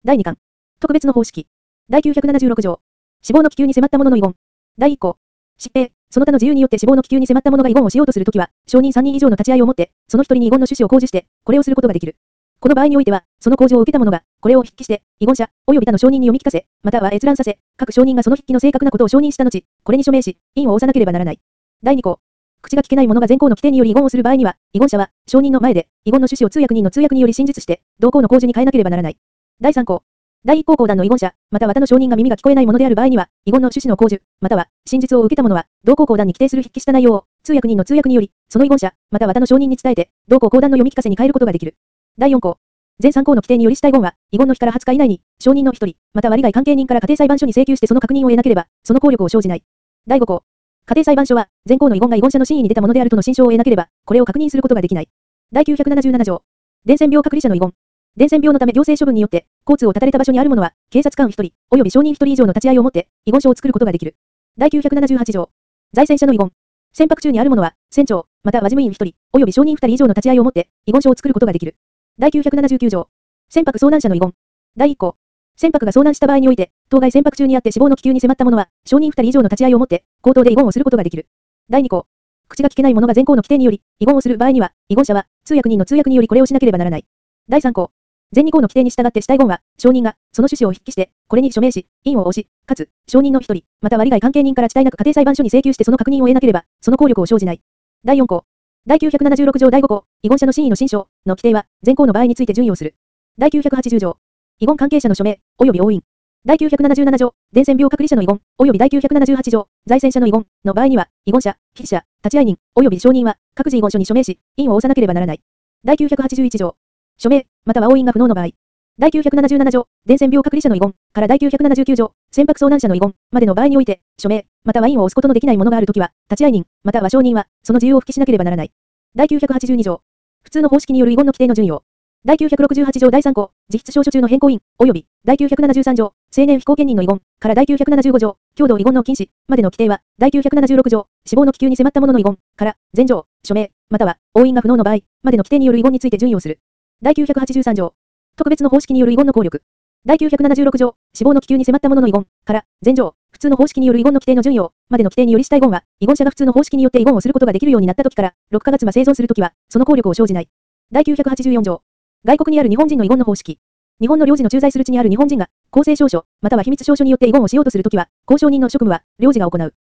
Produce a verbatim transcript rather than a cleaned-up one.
だいにかん。特別の方式。だいきゅうひゃくななじゅうろく条。死亡の危急に迫った者の遺言。だいいっ項。疾病、その他の自由によって死亡の危急に迫った者が遺言をしようとするときは、証人さんにん以上の立ち会いをもって、その一人に遺言の趣旨を講授して、これをすることができる。この場合においては、その講授を受けた者が、これを筆記して、遺言者、及び他の証人に読み聞かせ、または閲覧させ、各証人がその筆記の正確なことを承認した後、これに署名し、印を押さなければならない。だいに項。口が聞けない者が前項の規定により遺言をする場合には、遺言者は、証人の前で、遺言の趣旨を通訳人の通訳により真実して、同項の講授に変えなければならない。だいさん項。だいいっ項講談の遺言者、または他の証人が耳が聞こえないものである場合には、遺言の趣旨の講授、または、真実を受けた者は、同項講談に規定する筆記した内容を、通訳人の通訳により、その遺言者、または他の証人に伝えて、同項講談の読み聞かせに変えることができる。だいよん項。前さん項の規定によりした遺言は、遺言の日からはつか以内に、証人の一人、または利害関係人から家庭裁判所に請求してその確認を得なければ、その効力を生じない。だいご項。家庭裁判所は、前項の遺言が遺言者の真意に出たものであるとの心証を得なければ、これを確認することができない。だいきゅうひゃくななじゅうなな条。伝染病隔離者の遺言。伝染病のため行政処分によって、交通を断たれた場所にある者は、警察官一人、及び証人一人以上の立ち会いをもって、遺言書を作ることができる。だいきゅうひゃくななじゅうはち条。在船者の遺言。船舶中にある者は、船長、または事務員一人、及び証人二人以上の立ち会いをもって、遺言書を作ることができる。だいきゅうひゃくななじゅうきゅう条。船舶遭難者の遺言。だいいっ項。船舶が遭難した場合において、当該船舶中にあって死亡の危急に迫った者は、証人二人以上の立ち会いをもって、口頭で遺言をすることができる。だいに項。口が聞けない者が前項の規定により、遺言をする場合には、遺言者は、通訳人の通訳によりこれをしなければならない。だいさん項。前に項の規定に従ってした遺言は、証人が、その趣旨を筆記して、これに署名し、印を押し、かつ、証人の一人、または利害関係人から遅滞なく家庭裁判所に請求してその確認を得なければ、その効力を生じない。だいよん項。だいきゅうひゃくななじゅうろく条だいご項、遺言者の真意の心証の規定は、前項の場合について準用する。だいきゅうひゃくはちじゅう条。遺言関係者の署名、及び押印。だいきゅうひゃくななじゅうなな条、伝染病隔離者の遺言、及びだいきゅうひゃくななじゅうはち条、在船者の遺言の場合には、遺言者、筆記者、立会人、及び証人は、各自遺言書に署名し、印を押さなければならない。だいきゅうひゃくはちじゅういち条。署名、または押印が不能の場合。だいきゅうひゃくななじゅうなな条、伝染病隔離者の遺言からだいきゅうひゃくななじゅうきゅう条、船舶遭難者の遺言までの場合において、署名、または印を押すことのできないものがあるときは、立会人、または証人は、その自由を付記しなければならない。だいきゅうひゃくはちじゅうに条。普通の方式による遺言の規定の準用。だいきゅうひゃくろくじゅうはち条だいさん項、自筆証書中の変更印、及び、だいきゅうひゃくななじゅうさん条、成年非後見人の遺言からだいきゅうひゃくななじゅうご条、共同遺言の禁止までの規定は、だいきゅうひゃくななじゅうろく条、死亡の危急に迫った者の遺言から、前条、署名、または、押印が不能の場合、までの規定による遺言について準用する。だいきゅうひゃくはちじゅうさん条。特別の方式による遺言の効力。だいきゅうひゃくななじゅうろく条、死亡の危急に迫った者の遺言から、前条、普通の方式による遺言の規定の準用までの規定によりした遺言は、遺言者が普通の方式によって遺言をすることができるようになった時から、ろっかげつま生存するときは、その効力を生じない。だいきゅうひゃくはちじゅうよん条。外国にある日本人の遺言の方式。日本の領事の駐在する地にある日本人が、公正証書、または秘密証書によって遺言をしようとするときは、交渉人の職務は、領事が行う。